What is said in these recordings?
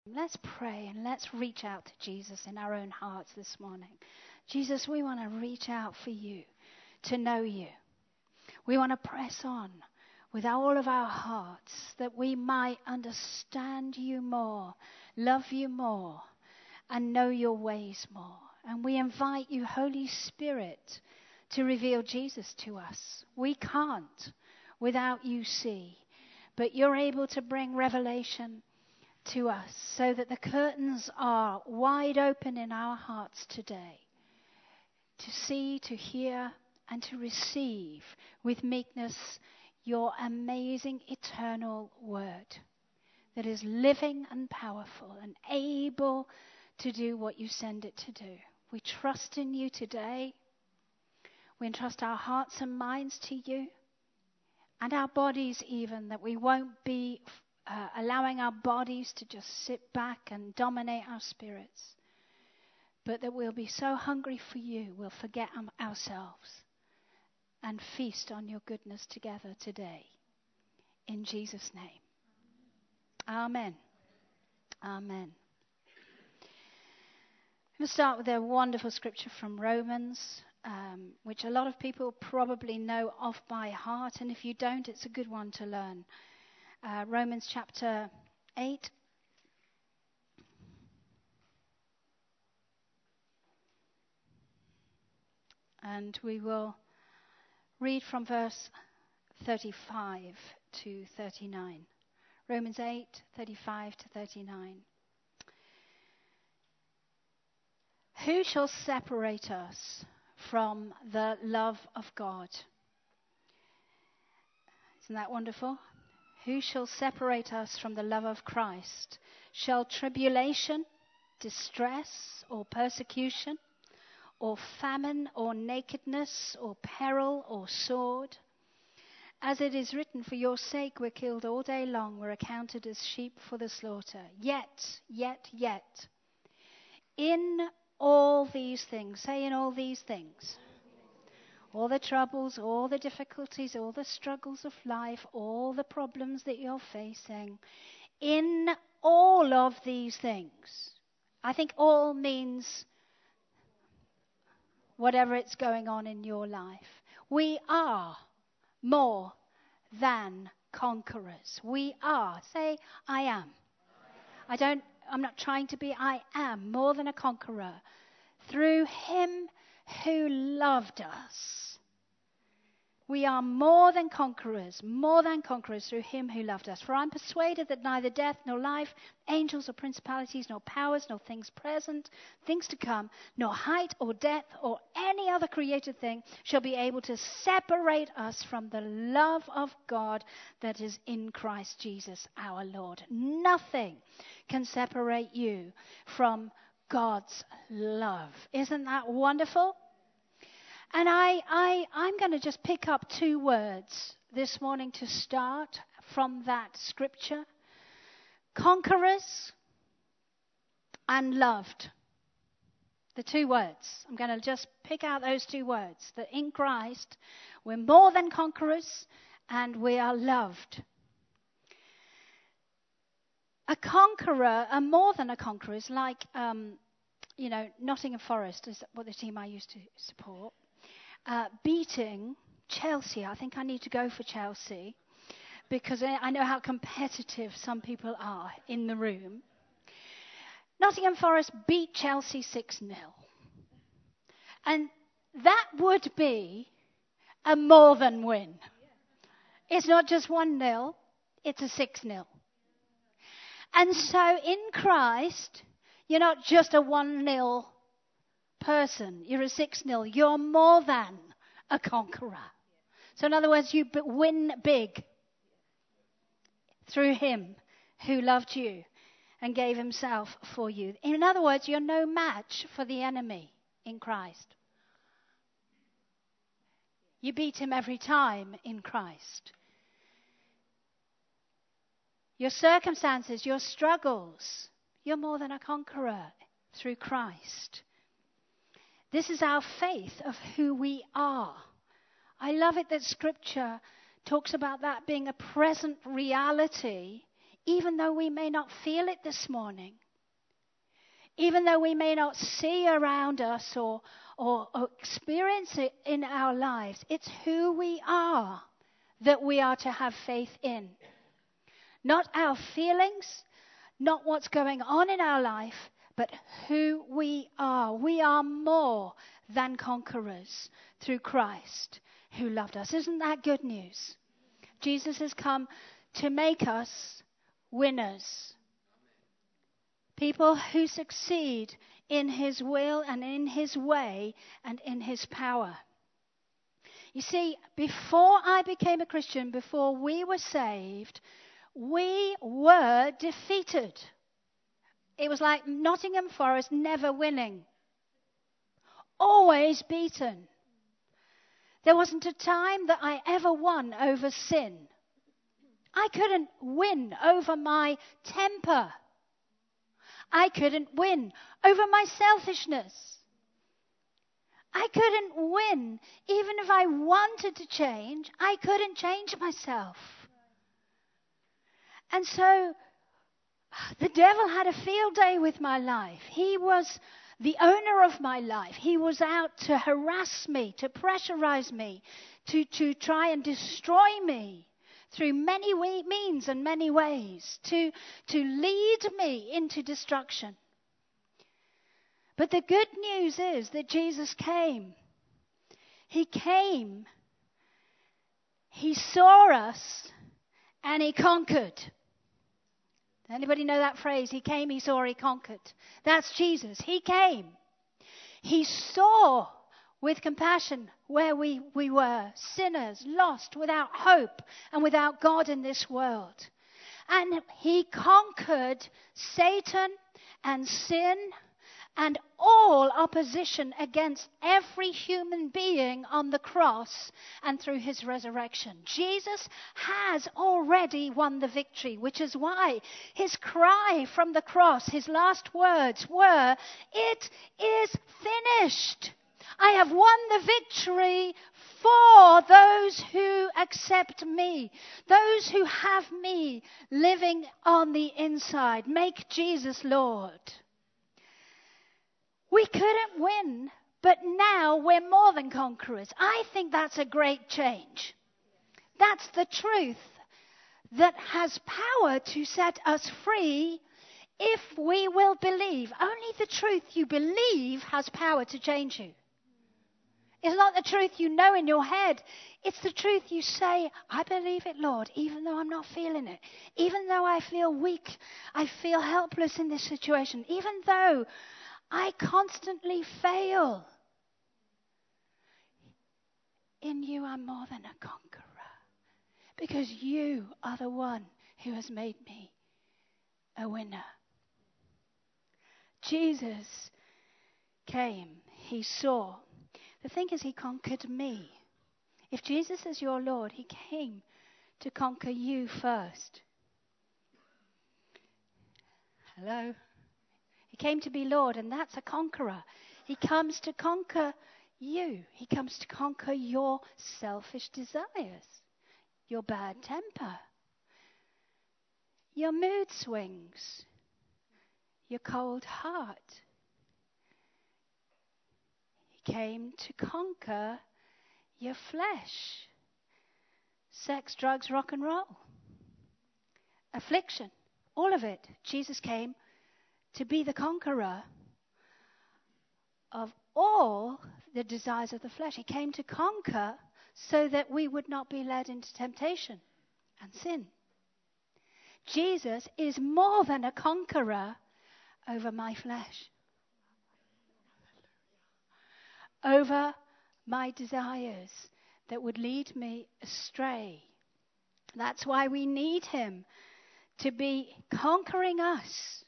Let's pray and let's reach out to Jesus in our own hearts this morning. Jesus, we want to reach out for you, to know you. We want to press on with all of our hearts that we might understand you more, love you more, and know your ways more. And we invite you, Holy Spirit, to reveal Jesus to us. We can't without you see, but you're able to bring revelation to us so that the curtains are wide open in our hearts today to see, to hear, and to receive with meekness your amazing eternal word that is living and powerful and able to do what you send it to do. We trust in you today. We entrust our hearts and minds to you and our bodies even, that we won't be allowing our bodies to just sit back and dominate our spirits, but that we'll be so hungry for you, we'll forget ourselves and feast on your goodness together today. In Jesus' name. Amen. Amen. I'm going to start with a wonderful scripture from Romans, which a lot of people probably know off by heart, and if you don't, it's a good one to learn. Romans chapter 8. And we will read from verse 35 to 39. Romans 8, 35 to 39. Who shall separate us from the love of God? Isn't that wonderful? Who shall separate us from the love of Christ? Shall tribulation, distress, or persecution, or famine, or nakedness, or peril, or sword? As it is written, for your sake we're killed all day long, we're accounted as sheep for the slaughter. Yet, in all these things, say in all these things, all the troubles, all the difficulties, all the struggles of life, all the problems that you're facing, in all of these things, I think all means whatever it's going on in your life, we are more than conquerors. We are. Say, I am. I'm not trying to be. I am more than a conqueror through him who loved us. We are more than conquerors through him who loved us. For I'm persuaded that neither death nor life, angels or principalities, nor powers, nor things present, things to come, nor height or depth or any other created thing shall be able to separate us from the love of God that is in Christ Jesus our Lord. Nothing can separate you from God's love. Isn't that wonderful? And I'm going to just pick up two words this morning to start from that scripture. Conquerors and loved. The two words. I'm going to just pick out those two words. That in Christ we're more than conquerors and we are loved. A conqueror, a more than a conqueror, is like, Nottingham Forest is what the team I used to support. Beating Chelsea. I think I need to go for Chelsea because I know how competitive some people are in the room. Nottingham Forest beat Chelsea 6-0. And that would be a more than win. It's not just 1-0, it's a 6-0. And so in Christ, you're not just a 1-0 person, you're a 6-0. You're more than a conqueror. So in other words, you win big through him who loved you and gave himself for you. In other words, you're no match for the enemy in Christ. You beat him every time in Christ. Your circumstances, your struggles, you're more than a conqueror through Christ. This is our faith of who we are. I love it that Scripture talks about that being a present reality even though we may not feel it this morning, even though we may not see around us or experience it in our lives, it's who we are that we are to have faith in. Not our feelings, not what's going on in our life, but who we are. We are more than conquerors through Christ who loved us. Isn't that good news? Jesus has come to make us winners. People who succeed in his will and in his way and in his power. You see, before I became a Christian, before we were saved, we were defeated. It was like Nottingham Forest never winning. Always beaten. There wasn't a time that I ever won over sin. I couldn't win over my temper. I couldn't win over my selfishness. I couldn't win. Even if I wanted to change, I couldn't change myself. And so the devil had a field day with my life. He was the owner of my life. He was out to harass me, to pressurize me, to try and destroy me through many means and many ways, to lead me into destruction. But the good news is that Jesus came. He came. He saw us and he conquered. Anybody know that phrase? He came, he saw, he conquered. That's Jesus. He came. He saw with compassion where we were, sinners, lost, without hope and without God in this world. And he conquered Satan and sin and all opposition against every human being on the cross and through his resurrection. Jesus has already won the victory, which is why his cry from the cross, his last words were, "It is finished. I have won the victory for those who accept me, those who have me living on the inside. Make Jesus Lord." We couldn't win, but now we're more than conquerors. I think that's a great change. That's the truth that has power to set us free if we will believe. Only the truth you believe has power to change you. It's not the truth you know in your head. It's the truth you say, "I believe it, Lord, even though I'm not feeling it. Even though I feel weak, I feel helpless in this situation. Even though I constantly fail. In you I'm more than a conqueror, because you are the one who has made me a winner." Jesus came. He saw. The thing is, he conquered me. If Jesus is your Lord, he came to conquer you first. Hello? He came to be Lord, and that's a conqueror. He comes to conquer you. He comes to conquer your selfish desires, your bad temper, your mood swings, your cold heart. He came to conquer your flesh, sex, drugs, rock and roll, affliction, all of it. Jesus came to be the conqueror of all the desires of the flesh. He came to conquer so that we would not be led into temptation and sin. Jesus is more than a conqueror over my flesh, over my desires that would lead me astray. That's why we need him to be conquering us.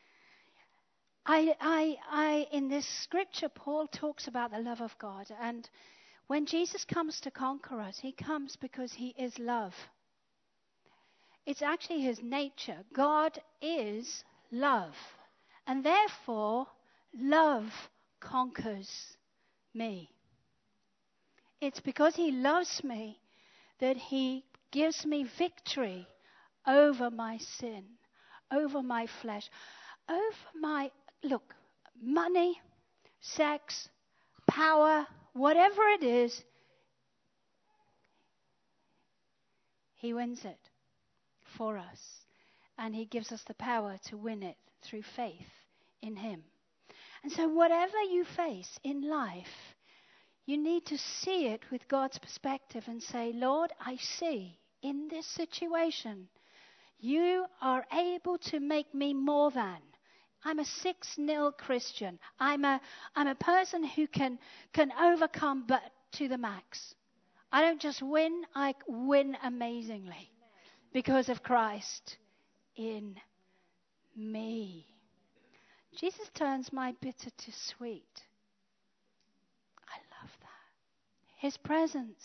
In this scripture, Paul talks about the love of God. And when Jesus comes to conquer us, he comes because he is love. It's actually his nature. God is love. And therefore, love conquers me. It's because he loves me that he gives me victory over my sin, over my flesh, over my, money, sex, power, whatever it is, he wins it for us. And he gives us the power to win it through faith in him. And so whatever you face in life, you need to see it with God's perspective and say, Lord, I see in this situation, you are able to make me more than. I'm a 6-0 Christian. I'm a person who can overcome, but to the max. I don't just win, I win amazingly because of Christ in me. Jesus turns my bitter to sweet. I love that. His presence.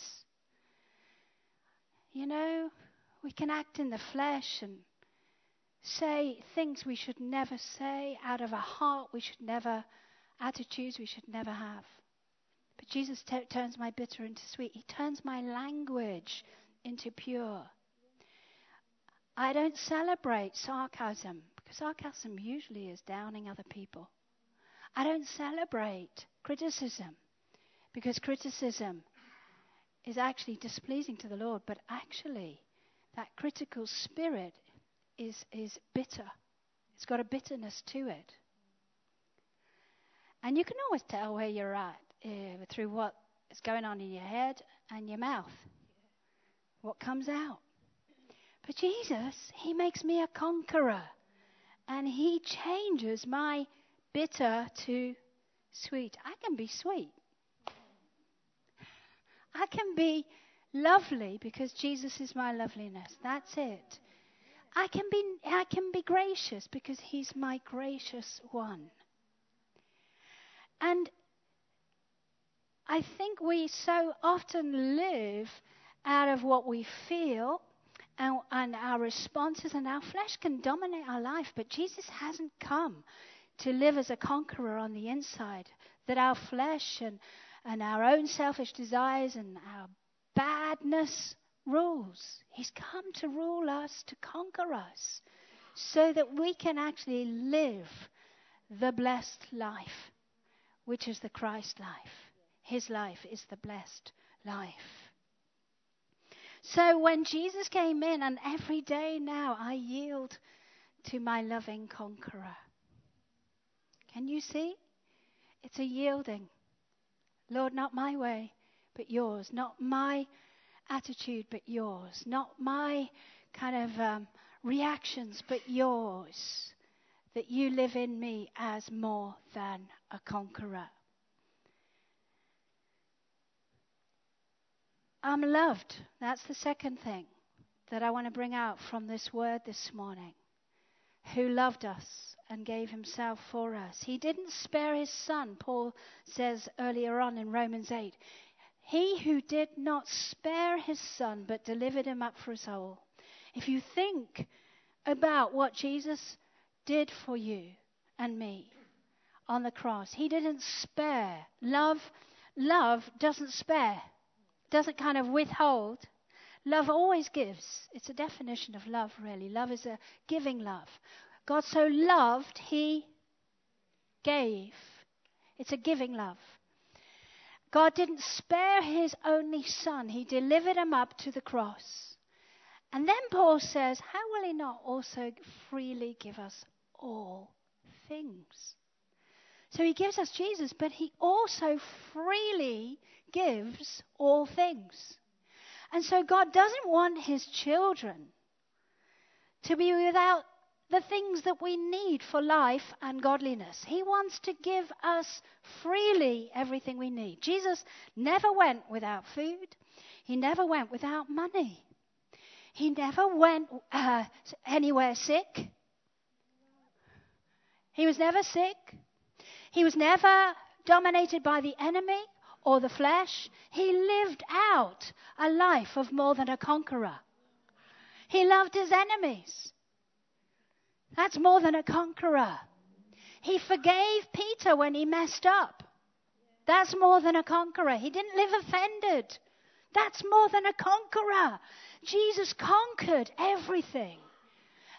You know, we can act in the flesh and say things we should never say out of a heart we should never, attitudes we should never have. But Jesus turns my bitter into sweet. He turns my language into pure. I don't celebrate sarcasm, because sarcasm usually is downing other people. I don't celebrate criticism, because criticism is actually displeasing to the Lord, but actually that critical spirit is bitter. It's got a bitterness to it. And you can always tell where you're at through what is going on in your head and your mouth, what comes out. But Jesus, he makes me a conqueror. And he changes my bitter to sweet. I can be sweet. I can be lovely because Jesus is my loveliness. That's it. I can be gracious because he's my gracious one. And I think we so often live out of what we feel and our responses, and our flesh can dominate our life, but Jesus hasn't come to live as a conqueror on the inside, that our flesh and our own selfish desires and our badness rules. He's come to rule us, to conquer us, so that we can actually live the blessed life, which is the Christ life. His life is the blessed life. So when Jesus came in, and every day now I yield to my loving conqueror. Can you see? It's a yielding. Lord, not my way, but yours. Not my attitude, but yours. Not my kind of reactions, but yours. That you live in me as more than a conqueror. I'm loved. That's the second thing that I want to bring out from this word this morning. Who loved us and gave himself for us. He didn't spare his son, Paul says earlier on in Romans 8. He who did not spare his son, but delivered him up for us all. If you think about what Jesus did for you and me on the cross, he didn't spare. Love doesn't spare. Doesn't kind of withhold. Love always gives. It's a definition of love, really. Love is a giving love. God so loved, he gave. It's a giving love. God didn't spare his only son. He delivered him up to the cross. And then Paul says, how will he not also freely give us all things? So he gives us Jesus, but he also freely gives all things. And so God doesn't want his children to be without the things that we need for life and godliness. He wants to give us freely everything we need. Jesus never went without food. He never went without money. He never went anywhere sick. He was never sick. He was never dominated by the enemy or the flesh. He lived out a life of more than a conqueror. He loved his enemies. That's more than a conqueror. He forgave Peter when he messed up. That's more than a conqueror. He didn't live offended. That's more than a conqueror. Jesus conquered everything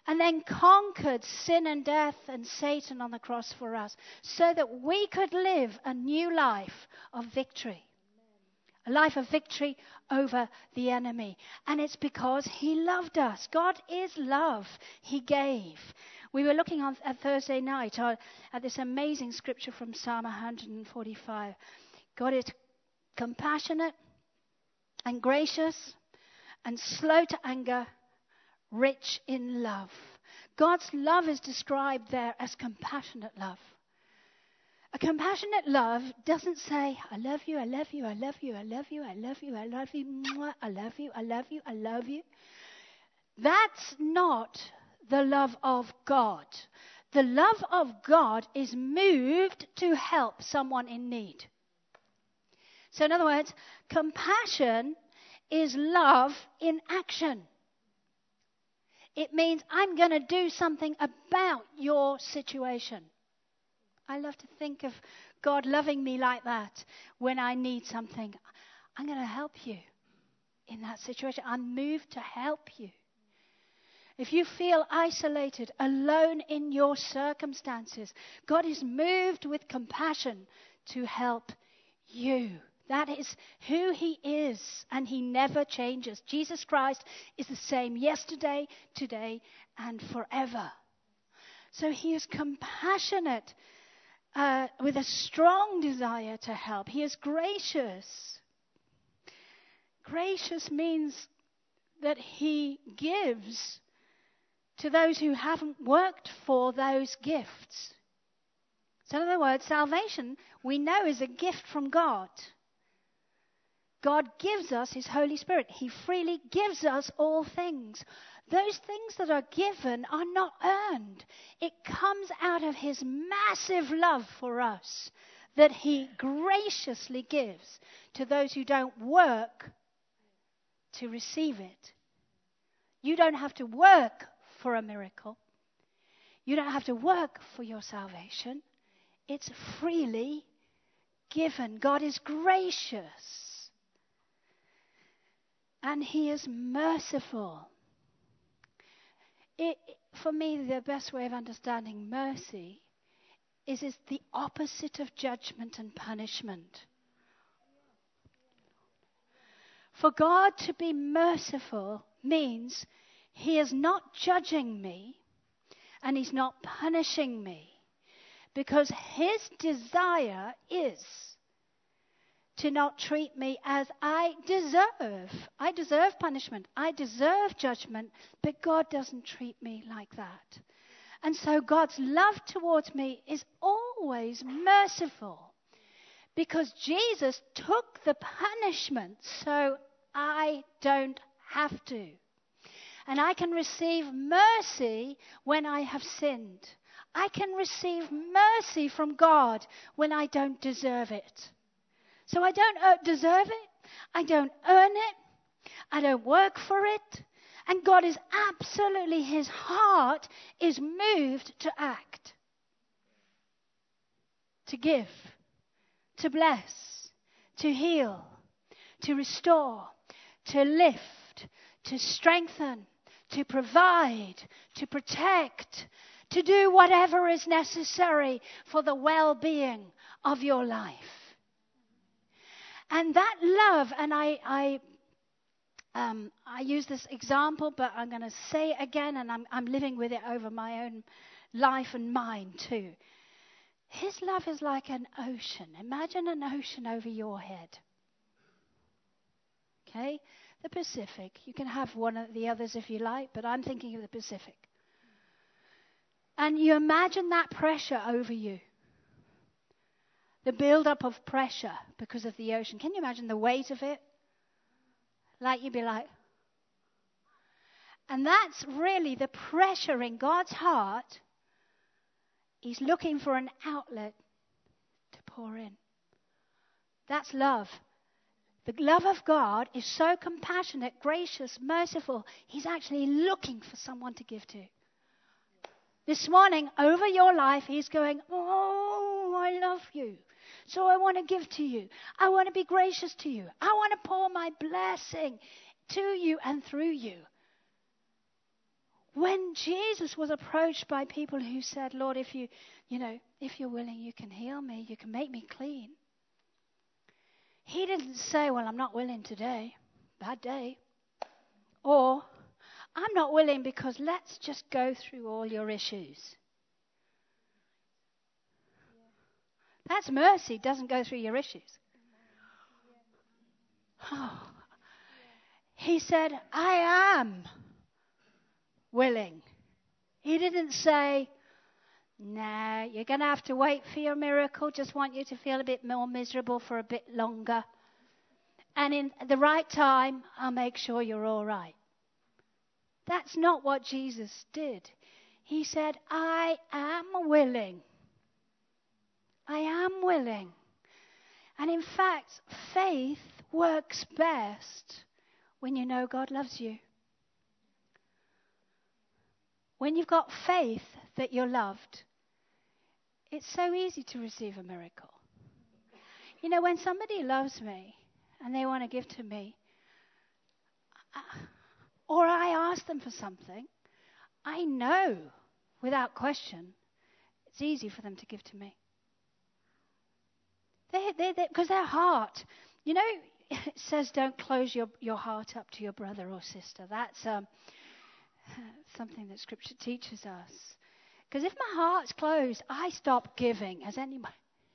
and then conquered sin and death and Satan on the cross for us so that we could live a new life of victory. A life of victory over the enemy. And it's because he loved us. God is love. He gave. We were looking on at Thursday night at this amazing scripture from Psalm 145. God is compassionate and gracious and slow to anger, rich in love. God's love is described there as compassionate love. A compassionate love doesn't say, I love you, I love you, I love you, I love you, I love you, I love you, mwah, I love you, I love you, I love you. That's not the love of God. The love of God is moved to help someone in need. So in other words, compassion is love in action. It means I'm going to do something about your situation. I love to think of God loving me like that when I need something. I'm going to help you in that situation. I'm moved to help you. If you feel isolated, alone in your circumstances, God is moved with compassion to help you. That is who he is, and he never changes. Jesus Christ is the same yesterday, today, and forever. So he is compassionate with a strong desire to help. He is gracious. Gracious means that he gives to those who haven't worked for those gifts. So in other words, salvation, we know, is a gift from God. God gives us his Holy Spirit. He freely gives us all things. Those things that are given are not earned. It comes out of his massive love for us that he graciously gives to those who don't work to receive it. You don't have to work for a miracle. You don't have to work for your salvation. It's freely given. God is gracious. And he is merciful. For me, the best way of understanding mercy is the opposite of judgment and punishment. For God to be merciful means he is not judging me and he's not punishing me, because his desire is to not treat me as I deserve. I deserve punishment. I deserve judgment, but God doesn't treat me like that. And so God's love towards me is always merciful, because Jesus took the punishment so I don't have to. And I can receive mercy when I have sinned. I can receive mercy from God when I don't deserve it. So I don't deserve it. I don't earn it. I don't work for it. And God is absolutely, his heart is moved to act, to give, to bless, to heal, to restore, to lift, to strengthen, to provide, to protect, to do whatever is necessary for the well-being of your life. And that love, and I use this example, but I'm going to say it again, and I'm living with it over my own life and mind too. His love is like an ocean. Imagine an ocean over your head. Okay? The Pacific. You can have one of the others if you like, but I'm thinking of the Pacific. And you imagine that pressure over you. The build-up of pressure because of the ocean. Can you imagine the weight of it? Like you'd be like... And that's really the pressure in God's heart. He's looking for an outlet to pour in. That's love. The love of God is so compassionate, gracious, merciful. He's actually looking for someone to give to. This morning, over your life, he's going, oh, I love you. So I want to give to you. I want to be gracious to you. I want to pour my blessing to you and through you. When Jesus was approached by people who said, Lord, if you're willing, you can heal me, you can make me clean. He didn't say, well, I'm not willing today. Bad day. Or, I'm not willing because let's just go through all your issues. That's mercy, doesn't go through your issues. Oh. He said, I am willing. He didn't say, nah, you're going to have to wait for your miracle. Just want you to feel a bit more miserable for a bit longer. And in the right time, I'll make sure you're all right. That's not what Jesus did. He said, I am willing. I am willing. And in fact, faith works best when you know God loves you. When you've got faith that you're loved, it's so easy to receive a miracle. You know, when somebody loves me and they want to give to me, or I ask them for something, I know without question it's easy for them to give to me. Because their heart, you know, it says don't close your heart up to your brother or sister. That's something that Scripture teaches us. Because if my heart's closed, I stop giving. Has anybody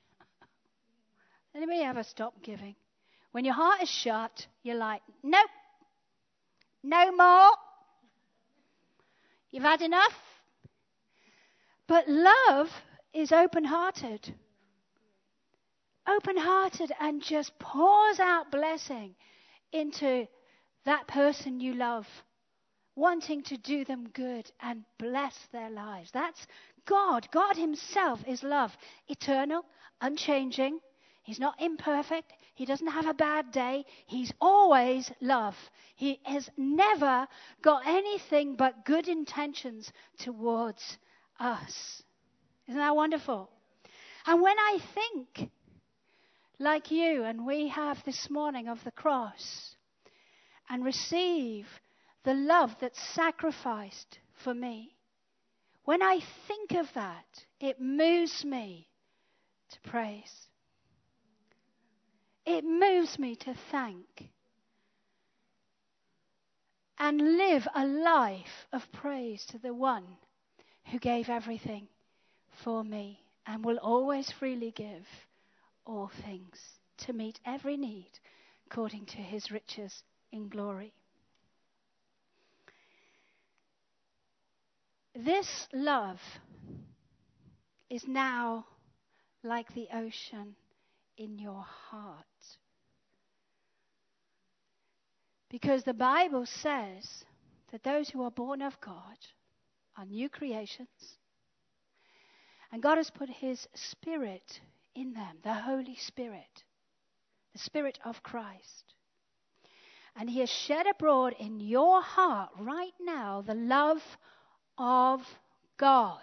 ever stopped giving? When your heart is shut, you're like, nope, no more. You've had enough. But love is open-hearted. Open-hearted and just pours out blessing into that person you love, wanting to do them good and bless their lives. That's God. God himself is love. Eternal, unchanging. He's not imperfect. He doesn't have a bad day. He's always love. He has never got anything but good intentions towards us. Isn't that wonderful? And when I think like you and we have this morning of the cross and receive the love that's sacrificed for me, when I think of that, it moves me to praise. It moves me to thank and live a life of praise to the one who gave everything for me and will always freely give all things to meet every need according to his riches in glory. This love is now like the ocean in your heart. Because the Bible says that those who are born of God are new creations. And God has put his Spirit in them, the Holy Spirit, the Spirit of Christ. And he has shed abroad in your heart right now the love of God.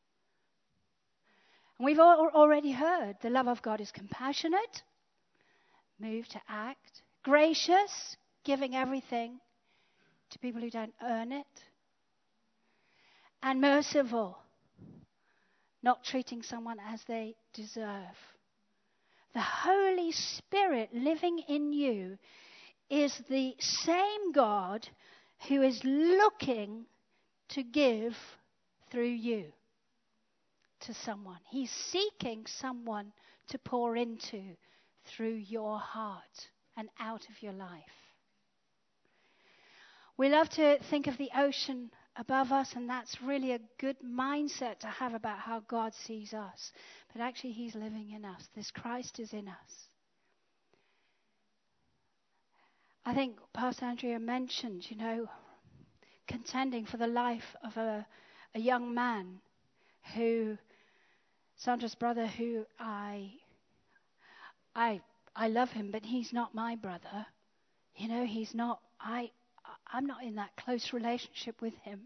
And we've already heard the love of God is compassionate, moved to act, gracious, giving everything to people who don't earn it, and merciful, not treating someone as they deserve. The Holy Spirit living in you is the same God who is looking to give through you to someone. He's seeking someone to pour into through your heart and out of your life. We love to think of the ocean above us, and that's really a good mindset to have about how God sees us. But actually, he's living in us. This Christ is in us. I think Pastor Andrea mentioned, contending for the life of a young man who, Sandra's brother, who I love him, but he's not my brother. He's not, I'm not in that close relationship with him.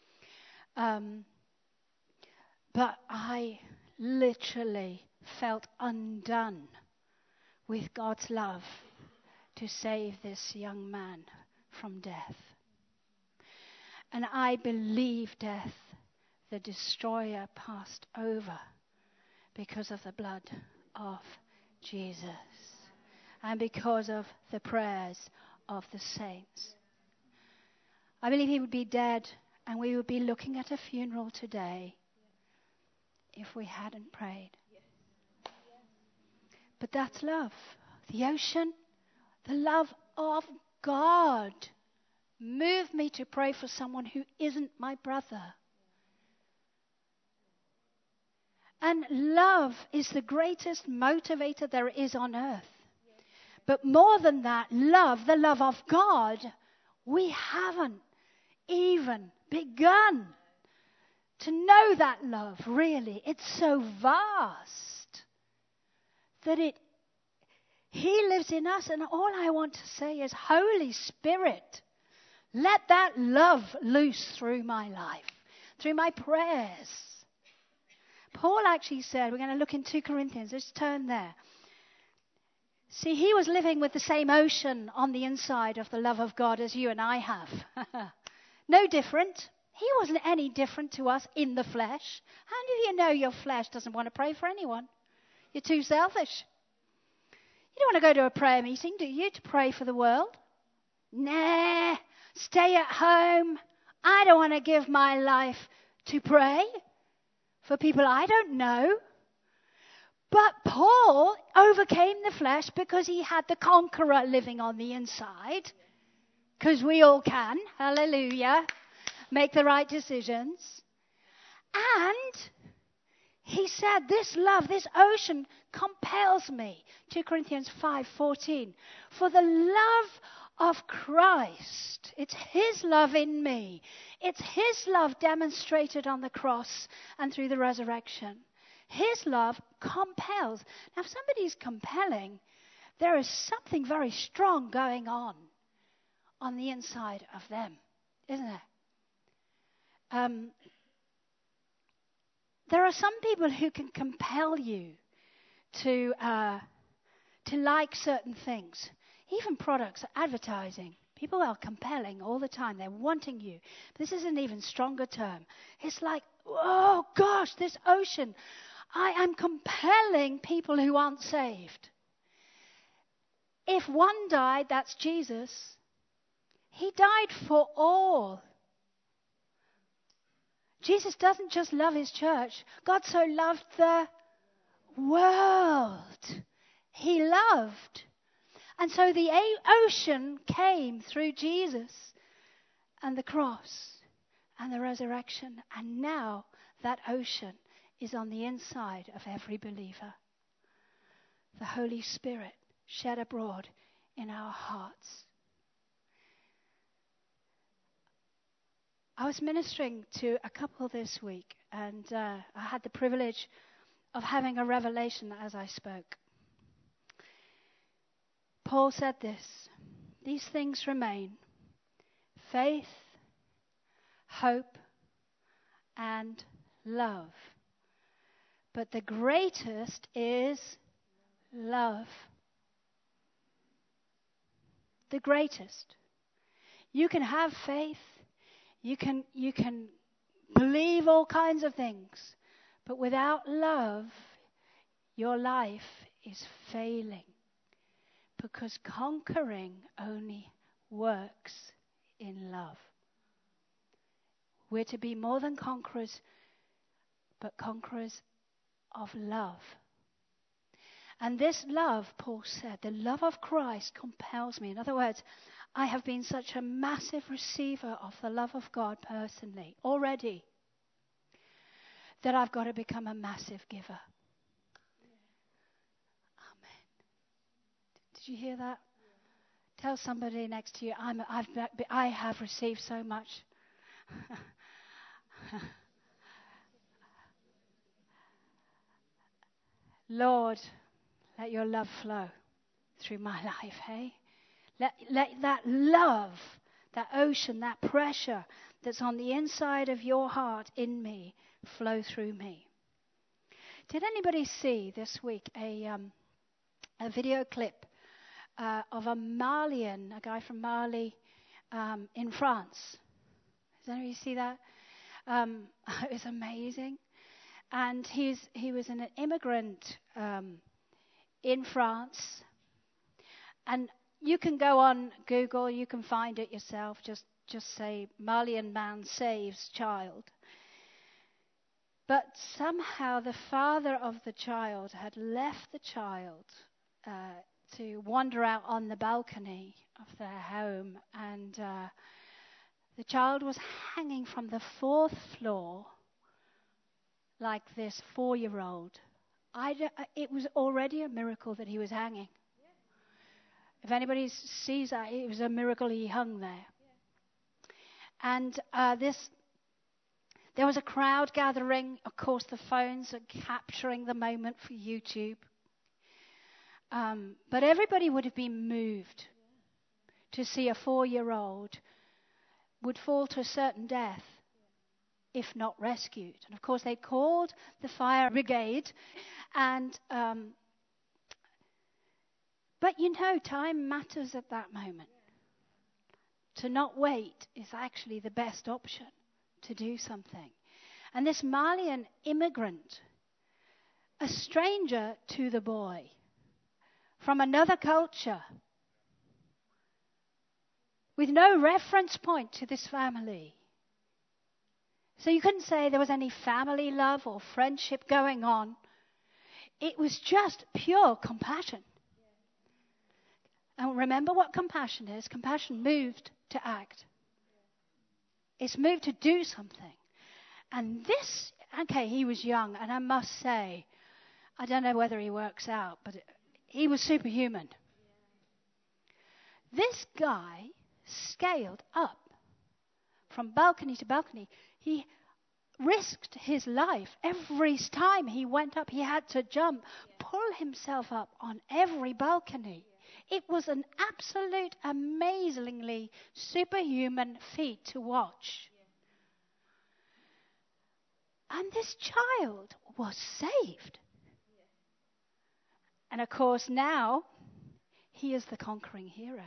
But I literally felt undone with God's love to save this young man from death. And I believe death, the destroyer, passed over because of the blood of Jesus and because of the prayers of the saints. I believe he would be dead and we would be looking at a funeral today if we hadn't prayed. But that's love. The ocean, the love of God moved me to pray for someone who isn't my brother. And love is the greatest motivator there is on earth. But more than that, love, the love of God, we haven't even begun to know that love, really. It's so vast that He lives in us. And all I want to say is, Holy Spirit, let that love loose through my life, through my prayers. Paul actually said, we're going to look in 2 Corinthians, let's turn there. See, he was living with the same ocean on the inside of the love of God as you and I have. No different. He wasn't any different to us in the flesh. How do you know your flesh doesn't want to pray for anyone? You're too selfish. You don't want to go to a prayer meeting, do you, to pray for the world? Nah, stay at home. I don't want to give my life to pray for people I don't know. But Paul overcame the flesh because he had the conqueror living on the inside. Because we all can, hallelujah, make the right decisions. And he said, this love, this ocean compels me. 2 Corinthians 5:14. For the love of Christ, it's his love in me. It's his love demonstrated on the cross and through the resurrection. His love compels. Now, if somebody's compelling, there is something very strong going on the inside of them, isn't there? There are some people who can compel you to like certain things, even products, advertising. People are compelling all the time. They're wanting you. This is an even stronger term. It's like, oh gosh, this ocean. I am compelling people who aren't saved. If one died, that's Jesus. He died for all. Jesus doesn't just love his church. God so loved the world. He loved. And so the ocean came through Jesus and the cross and the resurrection. And now that ocean is on the inside of every believer. The Holy Spirit shed abroad in our hearts. I was ministering to a couple this week, and I had the privilege of having a revelation as I spoke. Paul said this: these things remain: faith, hope, and love. But the greatest is love. The greatest. You can have faith. You can believe all kinds of things. But without love, your life is failing. Because conquering only works in love. We're to be more than conquerors, but conquerors of love. And this love, Paul said, the love of Christ compels me. In other words, I have been such a massive receiver of the love of God personally already that I've got to become a massive giver. Amen. Did you hear that? Tell somebody next to you, I have received so much. Lord, let your love flow through my life, hey? Let that love, that ocean, that pressure that's on the inside of your heart in me flow through me. Did anybody see this week a video clip of a Malian, a guy from Mali in France? Has Did you see that? It was amazing. And he was an immigrant in France. And you can go on Google, you can find it yourself. Just say Malian man saves child. But somehow the father of the child had left the child to wander out on the balcony of their home. And the child was hanging from the 4th floor like this 4-year-old. It was already a miracle that he was hanging. If anybody sees that, it was a miracle he hung there. And there was a crowd gathering. Of course, the phones are capturing the moment for YouTube. But everybody would have been moved to see a 4-year-old would fall to a certain death if not rescued. And of course, they called the fire brigade. And but time matters at that moment. To not wait is actually the best option to do something. And this Malian immigrant, a stranger to the boy, from another culture, with no reference point to this family. So you couldn't say there was any family love or friendship going on. It was just pure compassion. And remember what compassion is. Compassion moved to act. It's moved to do something. And this, he was young, and I must say, I don't know whether he works out, but he was superhuman. This guy scaled up from balcony to balcony. He risked his life. Every time he went up, he had to jump, pull himself up on every balcony. It was an absolute, amazingly superhuman feat to watch. And this child was saved. And of course now, he is the conquering hero.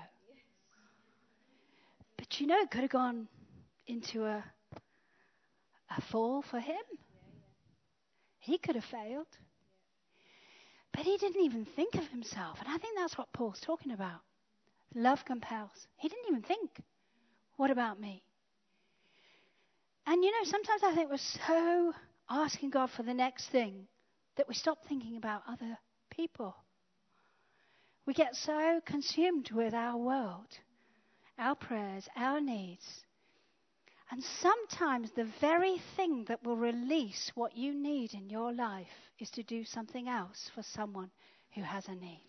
But it could have gone into a fall for him. He could have failed. But he didn't even think of himself. And I think that's what Paul's talking about. Love compels. He didn't even think, what about me? And sometimes I think we're so asking God for the next thing that we stop thinking about other people. We get so consumed with our world, our prayers, our needs. And sometimes the very thing that will release what you need in your life is to do something else for someone who has a need.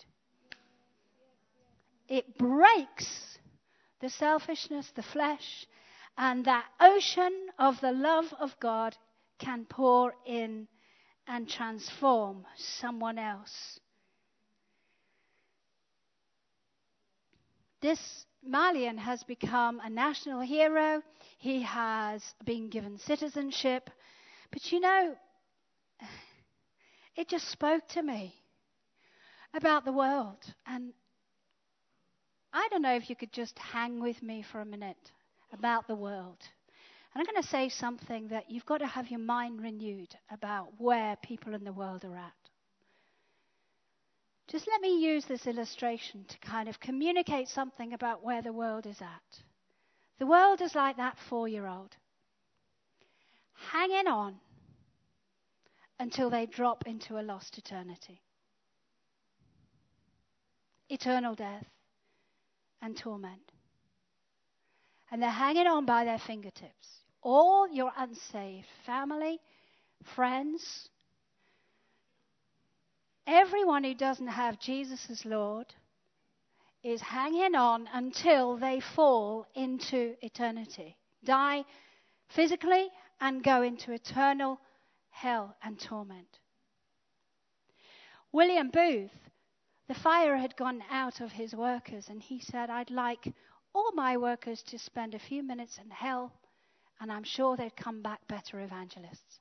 It breaks the selfishness, the flesh, and that ocean of the love of God can pour in and transform someone else. This Malian has become a national hero. He has been given citizenship. But it just spoke to me about the world. And I don't know if you could just hang with me for a minute about the world. And I'm going to say something that you've got to have your mind renewed about where people in the world are at. Just let me use this illustration to kind of communicate something about where the world is at. The world is like that 4-year-old, hanging on until they drop into a lost eternity. Eternal death and torment. And they're hanging on by their fingertips. All your unsaved family, friends, everyone who doesn't have Jesus as Lord is hanging on until they fall into eternity, die physically and go into eternal hell and torment. William Booth, the fire had gone out of his workers, and he said, I'd like all my workers to spend a few minutes in hell, and I'm sure they'd come back better evangelists.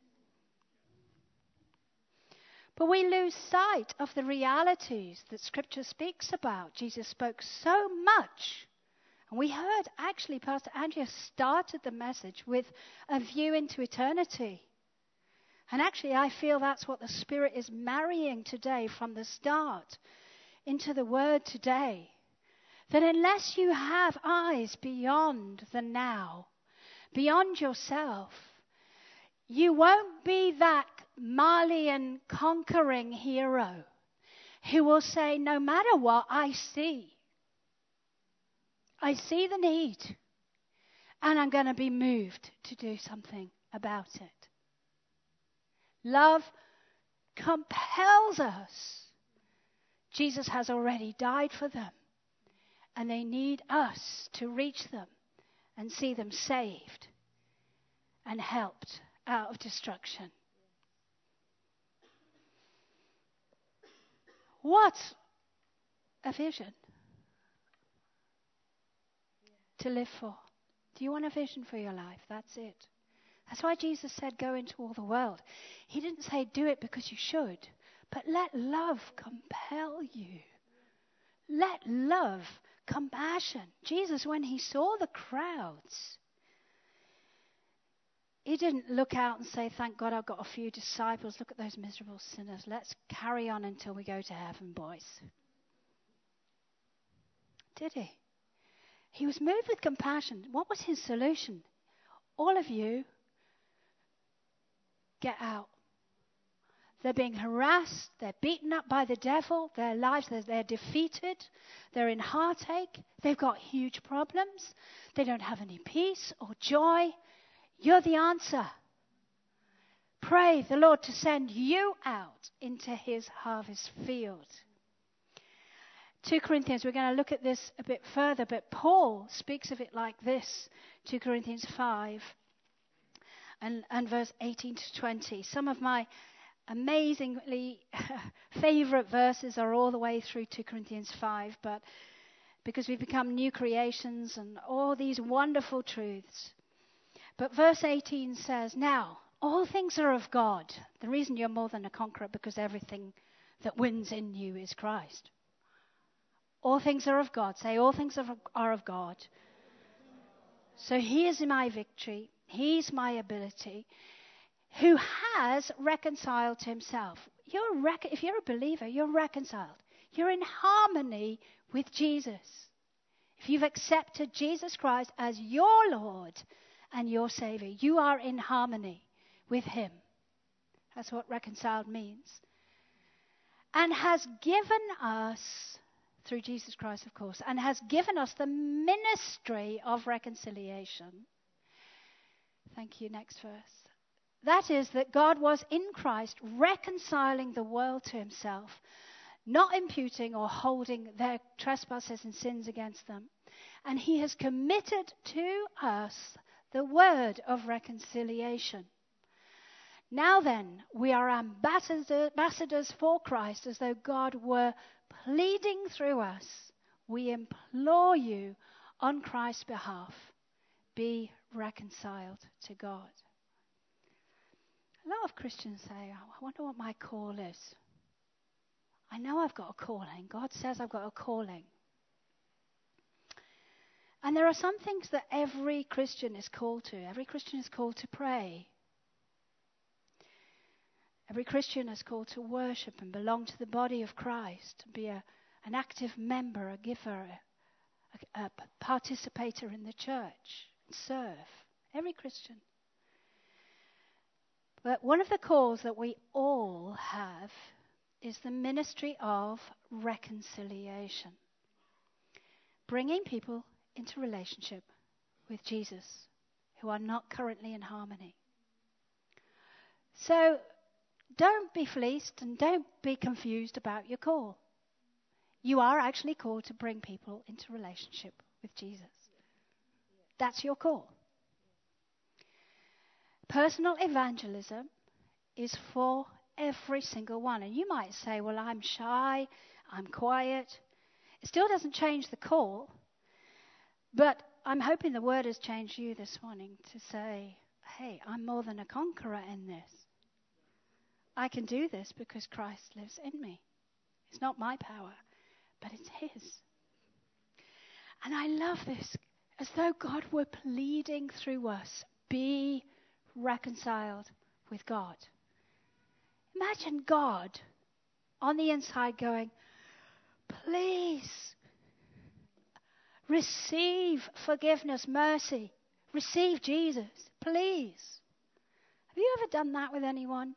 But we lose sight of the realities that Scripture speaks about. Jesus spoke so much And we heard, actually, Pastor Andrea started the message with a view into eternity. And actually, I feel that's what the Spirit is marrying today from the start into the Word today. That unless you have eyes beyond the now, beyond yourself, you won't be that Malian conquering hero who will say, no matter what, I see the need, and I'm going to be moved to do something about it. Love compels us. Jesus has already died for them, and they need us to reach them and see them saved and helped out of destruction. What a vision to live for. Do you want a vision for your life? That's it. That's why Jesus said, go into all the world. He didn't say do it because you should, but let love compel you. Let love, compassion. Jesus, when he saw the crowds, he didn't look out and say, thank God I've got a few disciples. Look at those miserable sinners. Let's carry on until we go to heaven, boys. Did he? He was moved with compassion. What was his solution? All of you, get out. They're being harassed. They're beaten up by the devil. Their lives, they're defeated. They're in heartache. They've got huge problems. They don't have any peace or joy. You're the answer. Pray the Lord to send you out into his harvest field. 2 Corinthians, we're going to look at this a bit further, but Paul speaks of it like this, 2 Corinthians 5 and verse 18 to 20. Some of my amazingly favorite verses are all the way through 2 Corinthians 5, but because we've become new creations and all these wonderful truths. But verse 18 says, now, all things are of God. The reason you're more than a conqueror, because everything that wins in you is Christ. All things are of God. Say, all things are of God. So he is my victory. He's my ability. Who has reconciled to himself. If you're a believer, you're reconciled. You're in harmony with Jesus. If you've accepted Jesus Christ as your Lord and your Savior, you are in harmony with him. That's what reconciled means. And has given us, through Jesus Christ, of course, and has given us the ministry of reconciliation. Thank you. Next verse. That is, that God was in Christ reconciling the world to himself, not imputing or holding their trespasses and sins against them. And he has committed to us the word of reconciliation. Now then, we are ambassadors for Christ, as though God were pleading through us. We implore you on Christ's behalf, be reconciled to God. A lot of Christians say, I wonder what my call is. I know I've got a calling. God says I've got a calling. And there are some things that every Christian is called to. Every Christian is called to pray. Every Christian is called to worship and belong to the body of Christ, be an active member, a giver, a participator in the church, and serve. Every Christian. But one of the calls that we all have is the ministry of reconciliation. Bringing people into relationship with Jesus who are not currently in harmony. So don't be fleeced and don't be confused about your call. You are actually called to bring people into relationship with Jesus. That's your call. Personal evangelism is for every single one. And you might say, well, I'm shy, I'm quiet. It still doesn't change the call. But I'm hoping the word has changed you this morning to say, hey, I'm more than a conqueror in this. I can do this because Christ lives in me. It's not my power, but it's his. And I love this, as though God were pleading through us, be reconciled with God. Imagine God on the inside going, please receive forgiveness, mercy. Receive Jesus, please. Have you ever done that with anyone?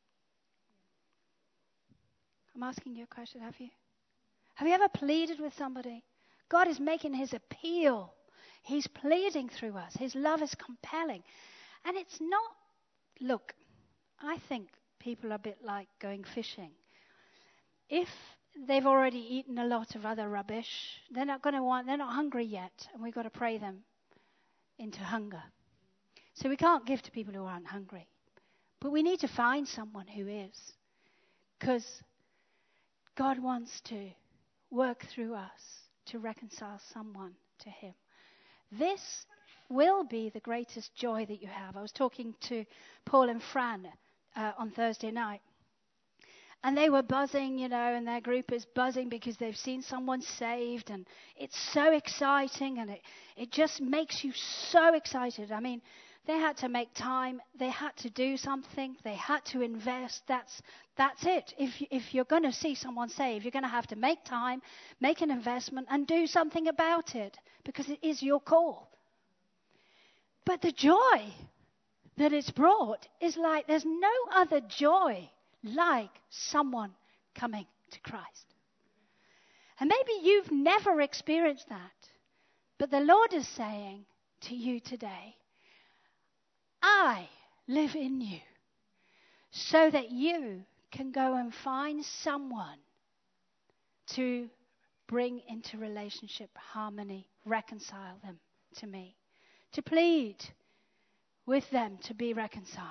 I'm asking you a question, have you? Have you ever pleaded with somebody? God is making his appeal. He's pleading through us. His love is compelling. And it's not, look, I think people are a bit like going fishing. If they've already eaten a lot of other rubbish, they're not hungry yet, and we've got to pray them into hunger. So we can't give to people who aren't hungry. But we need to find someone who is. Because God wants to work through us to reconcile someone to him. This will be the greatest joy that you have. I was talking to Paul and Fran on Thursday night. And they were buzzing, and their group is buzzing because they've seen someone saved. And it's so exciting, and it just makes you so excited. I mean, they had to make time. They had to do something. They had to invest. That's it. If you're going to see someone saved, you're going to have to make time, make an investment, and do something about it because it is your call. But the joy that it's brought is like there's no other joy like someone coming to Christ. And maybe you've never experienced that, but the Lord is saying to you today, I live in you so that you can go and find someone to bring into relationship, harmony, reconcile them to me, to plead with them to be reconciled.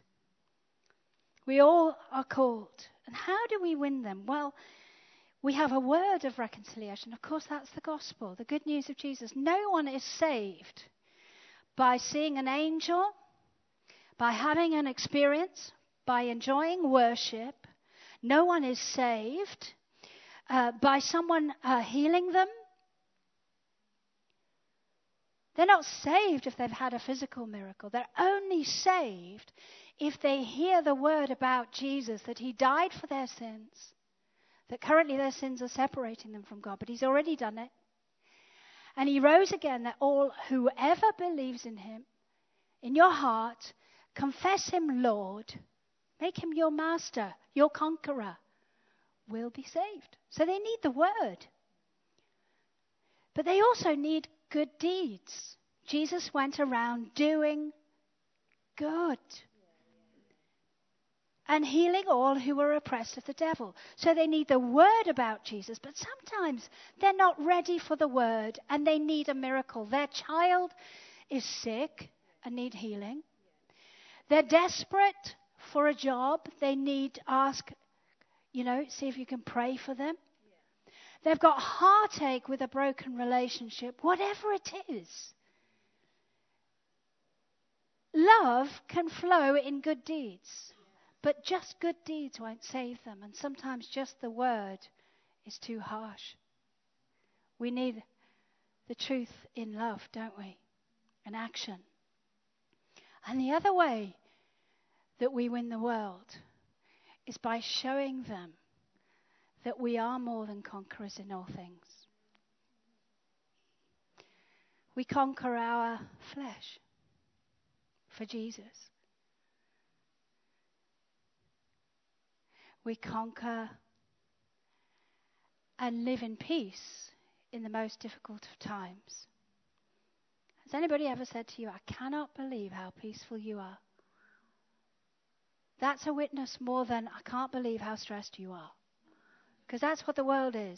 We all are called. And how do we win them? Well, we have a word of reconciliation. Of course, that's the gospel, the good news of Jesus. No one is saved by seeing an angel, by having an experience, by enjoying worship. No one is saved by someone healing them. They're not saved if they've had a physical miracle. They're only saved if they hear the word about Jesus, that he died for their sins, that currently their sins are separating them from God, but he's already done it. And he rose again, that whoever believes in him, in your heart, confess him Lord, make him your master, your conqueror, will be saved. So they need the word. But they also need good deeds. Jesus went around doing good and healing all who were oppressed of the devil. So they need the word about Jesus, but sometimes they're not ready for the word and they need a miracle. Their child is sick and need healing. They're desperate for a job. They need to ask, see if you can pray for them. They've got heartache with a broken relationship, whatever it is. Love can flow in good deeds, but just good deeds won't save them. And sometimes just the word is too harsh. We need the truth in love, don't we? And action. And the other way that we win the world is by showing them that we are more than conquerors in all things. We conquer our flesh for Jesus. We conquer and live in peace in the most difficult of times. Has anybody ever said to you, I cannot believe how peaceful you are? That's a witness more than, I can't believe how stressed you are. Because that's what the world is.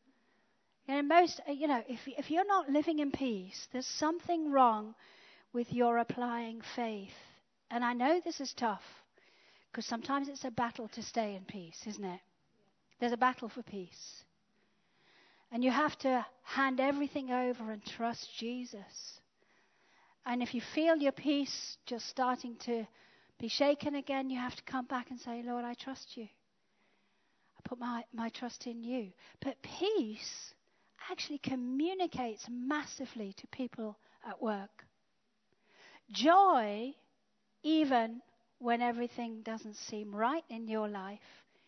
If you're not living in peace, there's something wrong with your applying faith. And I know this is tough, because sometimes it's a battle to stay in peace, isn't it? There's a battle for peace. And you have to hand everything over and trust Jesus. And if you feel your peace just starting to be shaken again, you have to come back and say, Lord, I trust you. I put my trust in you. But peace actually communicates massively to people at work. Joy, even when everything doesn't seem right in your life,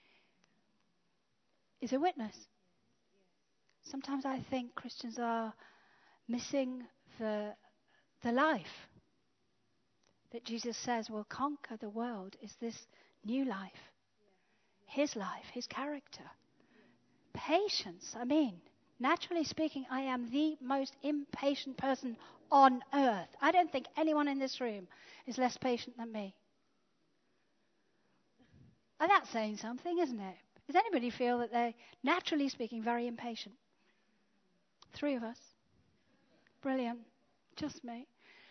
is a witness. Sometimes I think Christians are missing the life that Jesus says will conquer the world is this new life. His life, his character. Patience. I mean, naturally speaking, I am the most impatient person on earth. I don't think anyone in this room is less patient than me. And that's saying something, isn't it? Does anybody feel that they're, naturally speaking, very impatient? 3 of us. Brilliant. Just me.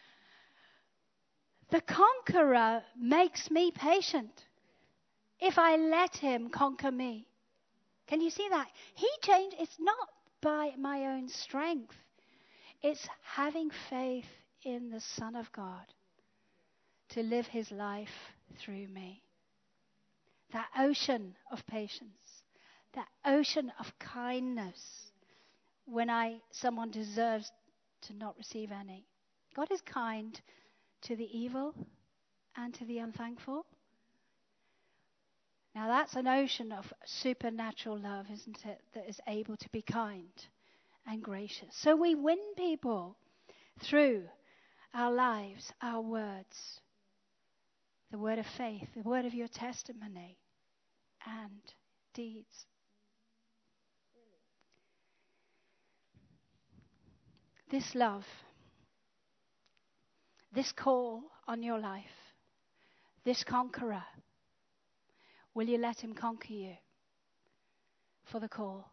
The conqueror makes me patient if I let him conquer me. Can you see that? He changed. It's not by my own strength. It's having faith in the Son of God to live his life through me. That ocean of patience, that ocean of kindness when someone deserves to not receive any. God is kind to the evil and to the unthankful. Now that's an ocean of supernatural love, isn't it, that is able to be kind and gracious. So we win people through our lives, our words, the word of faith, the word of your testimony and deeds. This love, this call on your life, this conqueror, will you let him conquer you for the call?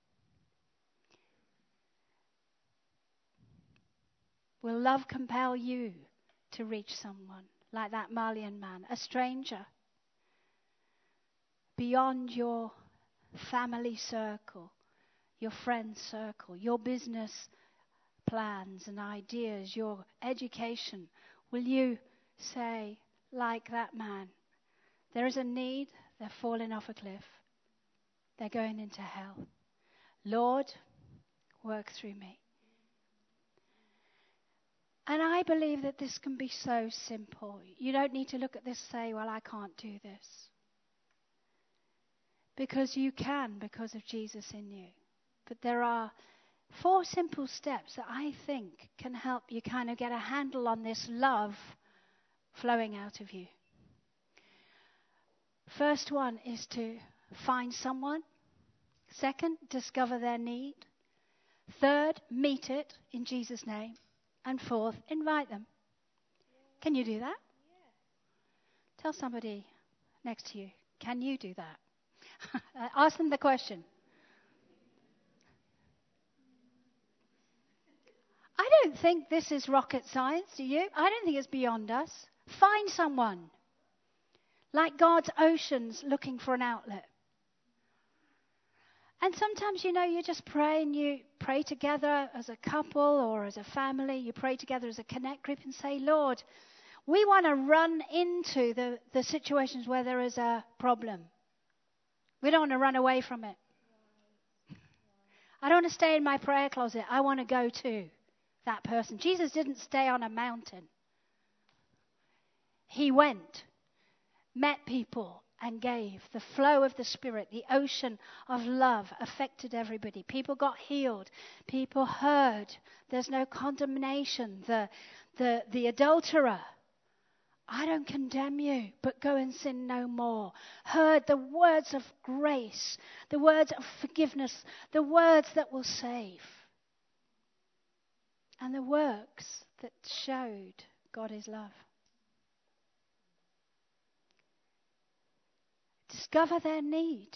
Will love compel you to reach someone like that Malian man, a stranger, beyond your family circle, your friend circle, your business plans and ideas, your education? Will you say, like that man, there is a need, they're falling off a cliff, they're going into hell. Lord, work through me. And I believe that this can be so simple. You don't need to look at this and say, well, I can't do this. Because you can, because of Jesus in you. But there are 4 simple steps that I think can help you kind of get a handle on this love flowing out of you. First one is to find someone. Second, discover their need. Third, meet it in Jesus' name. And fourth, invite them. Can you do that? Tell somebody next to you, can you do that? Ask them the question. I don't think this is rocket science, do you? I don't think it's beyond us. Find someone. Like God's oceans looking for an outlet. And sometimes, you just pray and you pray together as a couple or as a family. You pray together as a connect group and say, Lord, we want to run into the situations where there is a problem. We don't want to run away from it. I don't want to stay in my prayer closet. I want to go to that person. Jesus didn't stay on a mountain. He went, met people, and gave. The flow of the Spirit, the ocean of love affected everybody. People got healed. People heard. There's no condemnation. The adulterer, I don't condemn you, but go and sin no more. Heard the words of grace, the words of forgiveness, the words that will save. And the works that showed God is love. Discover their need,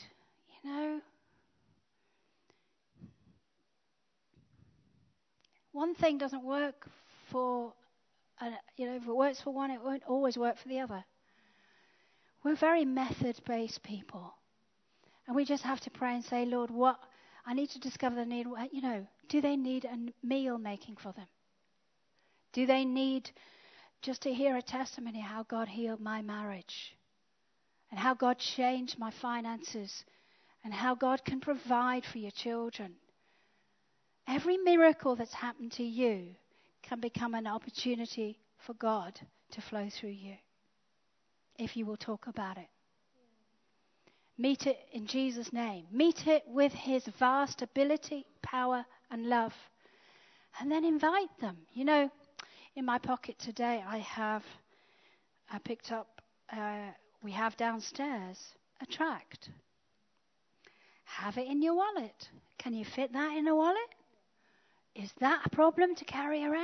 One thing doesn't work for, if it works for one, it won't always work for the other. We're very method-based people. And we just have to pray and say, Lord, I need to discover the need. Do they need a meal making for them? Do they need just to hear a testimony how God healed my marriage? And how God changed my finances. And how God can provide for your children. Every miracle that's happened to you can become an opportunity for God to flow through you, if you will talk about it. Meet it in Jesus' name. Meet it with his vast ability, power, and love. And then invite them. You know, in my pocket today, I picked up, we have downstairs a tract. Have it in your wallet. Can you fit that in a wallet? Is that a problem to carry around?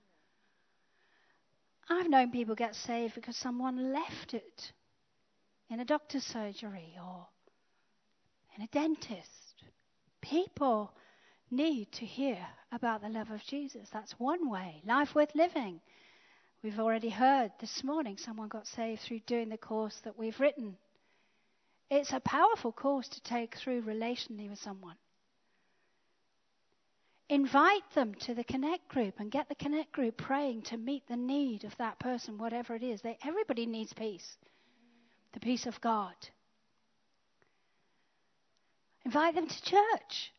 I've known people get saved because someone left it in a doctor's surgery or in a dentist. People need to hear about the love of Jesus. That's one way. Life worth living. We've already heard this morning someone got saved through doing the course that we've written. It's a powerful course to take through relationally with someone. Invite them to the Connect group and get the Connect group praying to meet the need of that person, whatever it is. Everybody needs peace. The peace of God. Invite them to church.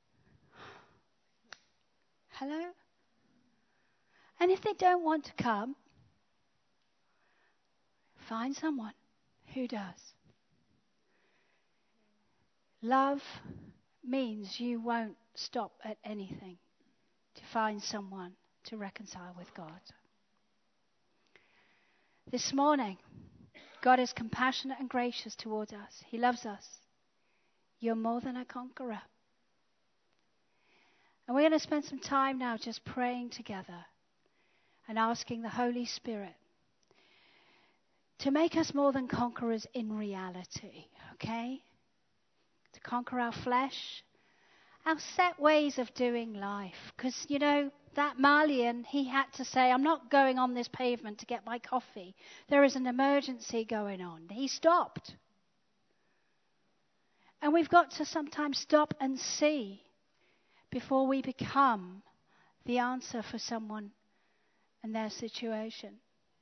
Hello? And if they don't want to come, find someone who does. Love means you won't stop at anything to find someone to reconcile with God. This morning, God is compassionate and gracious towards us. He loves us. You're more than a conqueror. And we're going to spend some time now just praying together and asking the Holy Spirit to make us more than conquerors in reality, okay? To conquer our flesh, our set ways of doing life. Because, you know, that Malian, he had to say, I'm not going on this pavement to get my coffee. There is an emergency going on. He stopped. And we've got to sometimes stop and see before we become the answer for someone and their situation.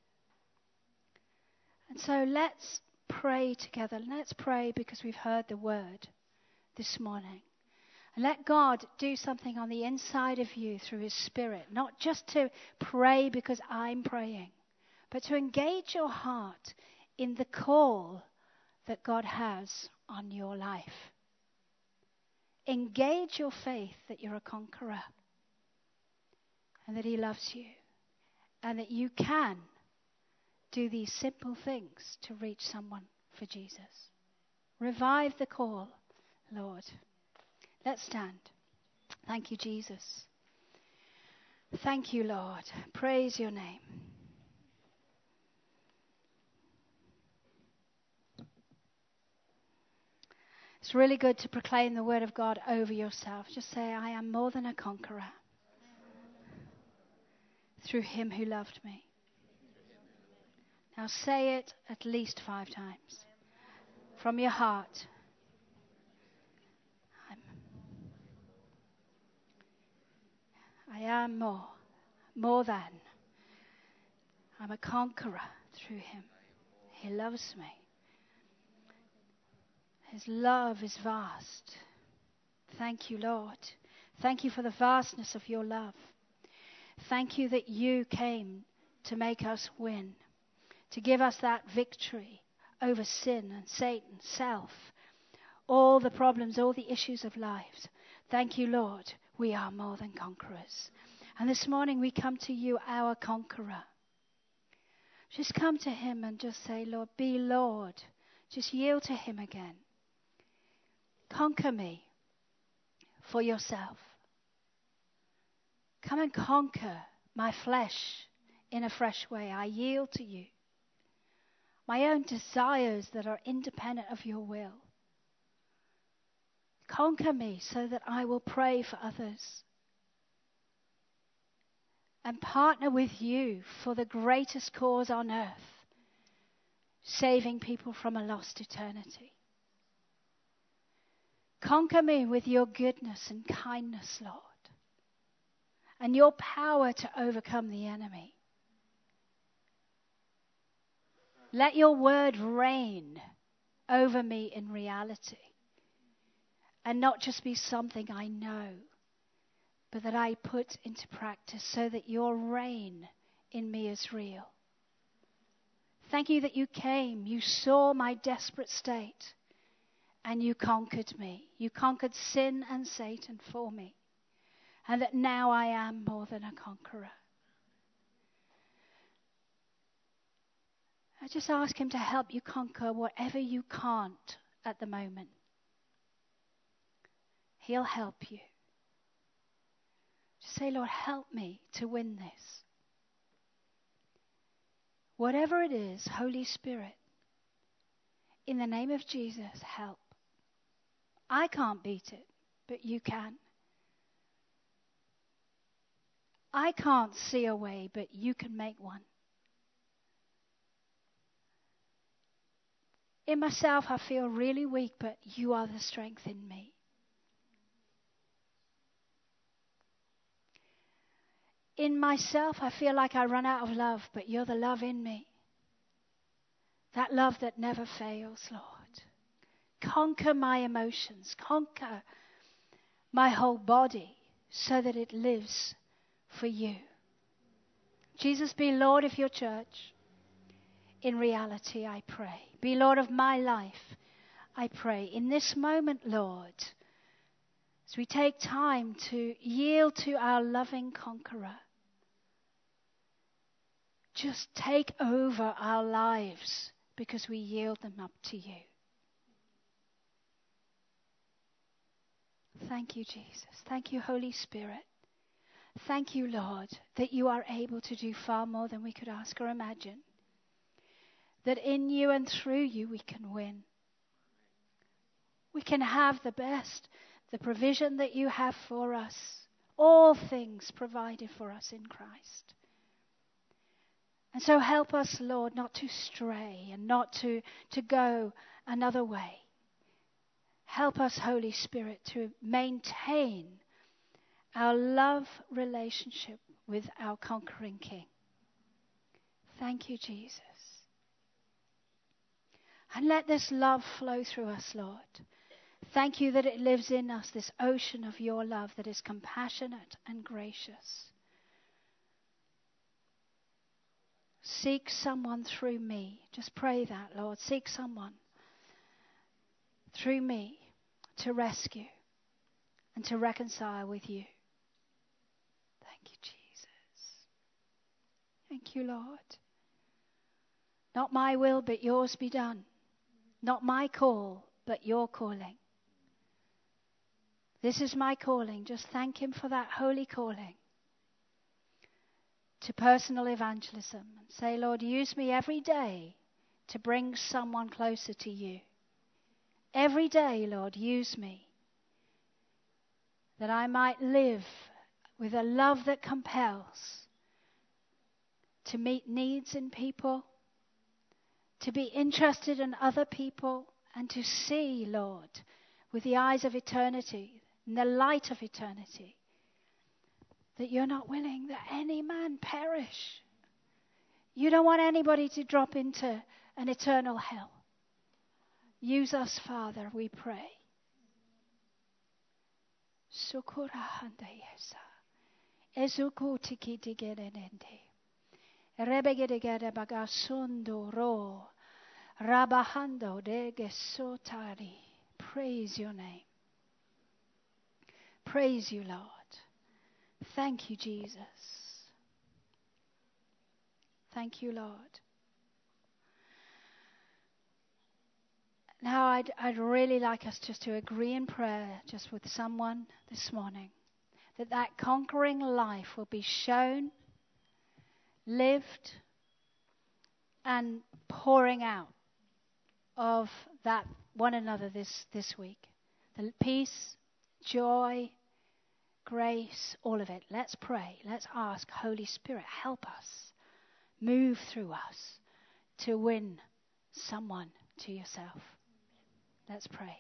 And so let's pray together. Let's pray because we've heard the word this morning. And let God do something on the inside of you through his Spirit. Not just to pray because I'm praying, but to engage your heart in the call that God has on your life. Engage your faith that you're a conqueror and that he loves you and that you can do these simple things to reach someone for Jesus. Revive the call, Lord. Let's stand. Thank you, Jesus. Thank you, Lord. Praise your name. It's really good to proclaim the word of God over yourself. Just say, I am more than a conqueror through him who loved me. Now say it at least 5 times from your heart. I am more than. I'm a conqueror through him. He loves me. His love is vast. Thank you, Lord. Thank you for the vastness of your love. Thank you that you came to make us win, to give us that victory over sin and Satan, self, all the problems, all the issues of life. Thank you, Lord. We are more than conquerors. And this morning we come to you, our conqueror. Just come to him and just say, Lord, be Lord. Just yield to him again. Conquer me for yourself. Come and conquer my flesh in a fresh way. I yield to you. My own desires that are independent of your will. Conquer me so that I will pray for others and partner with you for the greatest cause on earth, saving people from a lost eternity. Conquer me with your goodness and kindness, Lord, and your power to overcome the enemy. Let your word reign over me in reality and not just be something I know, but that I put into practice so that your reign in me is real. Thank you that you came, you saw my desperate state, and you conquered me. You conquered sin and Satan for me, and that now I am more than a conqueror. I just ask him to help you conquer whatever you can't at the moment. He'll help you. Just say, Lord, help me to win this. Whatever it is, Holy Spirit, in the name of Jesus, help. I can't beat it, but you can. I can't see a way, but you can make one. In myself, I feel really weak, but you are the strength in me. In myself, I feel like I run out of love, but you're the love in me. That love that never fails, Lord. Conquer my emotions. Conquer my whole body so that it lives for you. Jesus, be Lord of your church. In reality, I pray. Be Lord of my life, I pray. In this moment, Lord, as we take time to yield to our loving conqueror, just take over our lives because we yield them up to you. Thank you, Jesus. Thank you, Holy Spirit. Thank you, Lord, that you are able to do far more than we could ask or imagine. That in you and through you we can win. We can have the best, the provision that you have for us. All things provided for us in Christ. And so help us, Lord, not to stray and not to go another way. Help us, Holy Spirit, to maintain our love relationship with our conquering King. Thank you, Jesus. And let this love flow through us, Lord. Thank you that it lives in us, this ocean of your love that is compassionate and gracious. Seek someone through me. Just pray that, Lord. Seek someone through me to rescue and to reconcile with you. Thank you, Jesus. Thank you, Lord. Not my will, but yours be done. Not my call, but your calling. This is my calling. Just thank him for that holy calling to personal evangelism. And say, Lord, use me every day to bring someone closer to you. Every day, Lord, use me that I might live with a love that compels to meet needs in people, to be interested in other people, and to see, Lord, with the eyes of eternity, in the light of eternity, that you're not willing that any man perish. You don't want anybody to drop into an eternal hell. Use us, Father, we pray. Sukura handayesa. Ezukutiki digerenende. Rebegedegede bagasondo ro. Rabahando de gesotari. Praise your name. Praise you, Lord. Thank you, Jesus. Thank you, Lord. Now I'd really like us just to agree in prayer just with someone this morning that conquering life will be shown, lived, and pouring out of that one another this week. The peace, joy, grace, all of it. Let's pray. Let's ask, Holy Spirit, help us. Move through us to win someone to yourself. Let's pray.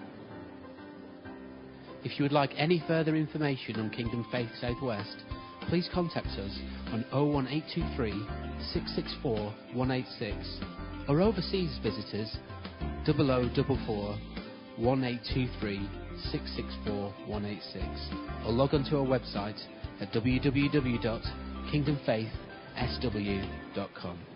If you would like any further information on Kingdom Faith Southwest, please contact us on 01823 664 186, or overseas visitors 0044 1823 664 186, or log on to our website at www.kingdomfaithsw.com.